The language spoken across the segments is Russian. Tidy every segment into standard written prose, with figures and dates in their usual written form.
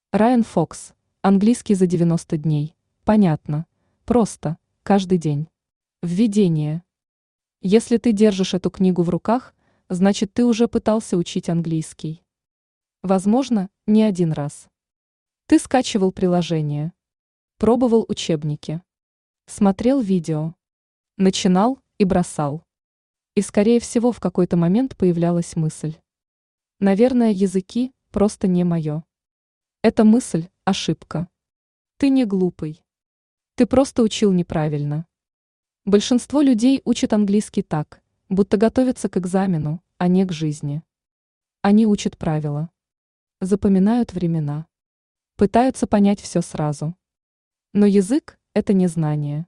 Райан Фокс. Английский за 90 дней. Понятно. Просто. Каждый день. Введение. Если ты держишь эту книгу в руках, значит ты уже пытался учить английский. Возможно, не один раз. Ты скачивал приложение. Пробовал учебники. Смотрел видео. Начинал и бросал. И скорее всего в какой-то момент появлялась мысль. Наверное, языки просто не мое. Эта мысль – ошибка. Ты не глупый. Ты просто учил неправильно. Большинство людей учат английский так, будто готовятся к экзамену, а не к жизни. Они учат правила. Запоминают времена. Пытаются понять все сразу. Но язык – это не знание.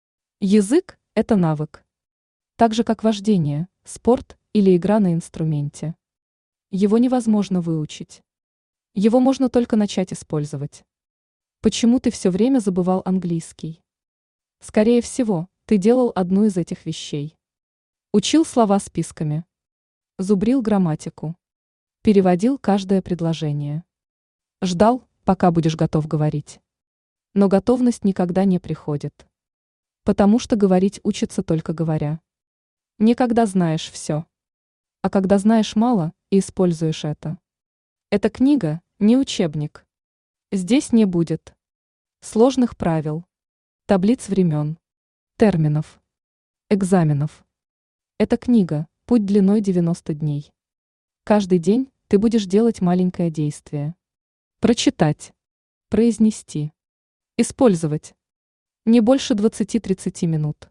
Язык – это навык. Так же, как вождение, спорт или игра на инструменте. Его невозможно выучить. Его можно только начать использовать. Почему ты все время забывал английский? Скорее всего, ты делал одну из этих вещей. Учил слова списками. Зубрил грамматику. Переводил каждое предложение. Ждал, пока будешь готов говорить. Но готовность никогда не приходит. Потому что говорить учится только говоря. Не когда знаешь все. А когда знаешь мало и используешь это. Эта книга не учебник. Здесь не будет сложных правил, таблиц времен, терминов, экзаменов. Эта книга – путь длиной 90 дней. Каждый день ты будешь делать маленькое действие. Прочитать, произнести, использовать. Не больше 20-30 минут.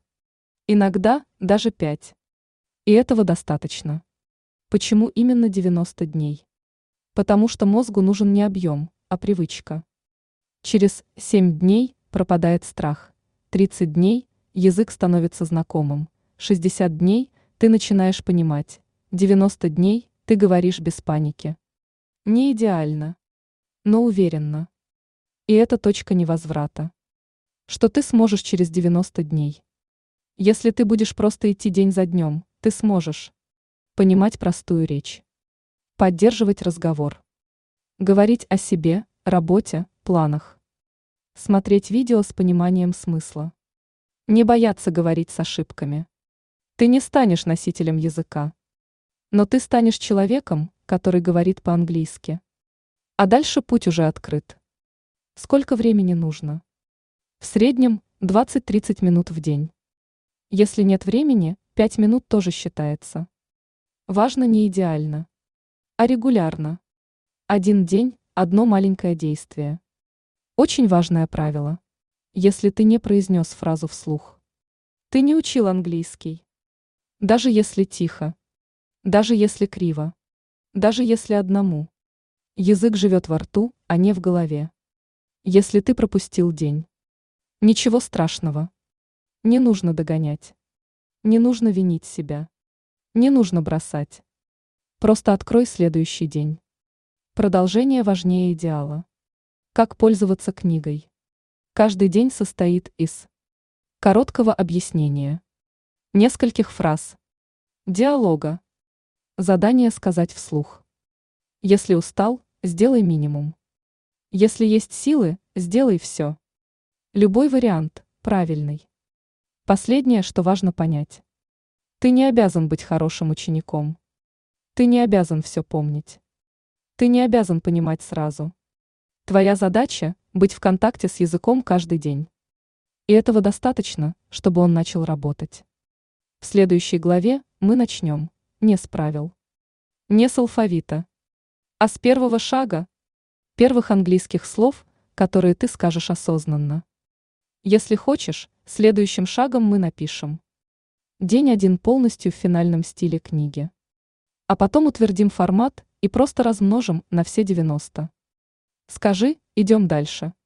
Иногда даже 5. И этого достаточно. Почему именно 90 дней? Потому что мозгу нужен не объем, а привычка. Через 7 дней пропадает страх. 30 дней язык становится знакомым. 60 дней ты начинаешь понимать. 90 дней ты говоришь без паники. Не идеально, но уверенно. И это точка невозврата. Что ты сможешь через 90 дней. Если ты будешь просто идти день за днем, ты сможешь понимать простую речь, поддерживать разговор, говорить о себе, работе, планах, смотреть видео с пониманием смысла, не бояться говорить с ошибками. Ты не станешь носителем языка, но ты станешь человеком, который говорит по-английски. А дальше путь уже открыт. Сколько времени нужно? В среднем 20-30 минут в день. Если нет времени, 5 минут тоже считается. Важно не идеально, а регулярно. Один день – одно маленькое действие. Очень важное правило. Если ты не произнес фразу вслух, ты не учил английский. Даже если тихо, даже если криво, даже если одному. Язык живет во рту, а не в голове. Если ты пропустил день. Ничего страшного. Не нужно догонять. Не нужно винить себя. Не нужно бросать. Просто открой следующий день. Продолжение важнее идеала. Как пользоваться книгой? Каждый день состоит из короткого объяснения, нескольких фраз, диалога, задание сказать вслух. Если устал, сделай минимум. Если есть силы, сделай все. Любой вариант правильный. Последнее, что важно понять. Ты не обязан быть хорошим учеником. Ты не обязан все помнить. Ты не обязан понимать сразу. Твоя задача – быть в контакте с языком каждый день. И этого достаточно, чтобы он начал работать. В следующей главе мы начнем не с правил, не с алфавита, а с первого шага, первых английских слов, которые ты скажешь осознанно. Если хочешь, следующим шагом мы напишем день 1 полностью в финальном стиле книги. А потом утвердим формат и просто размножим на все 90. Скажи, идем дальше.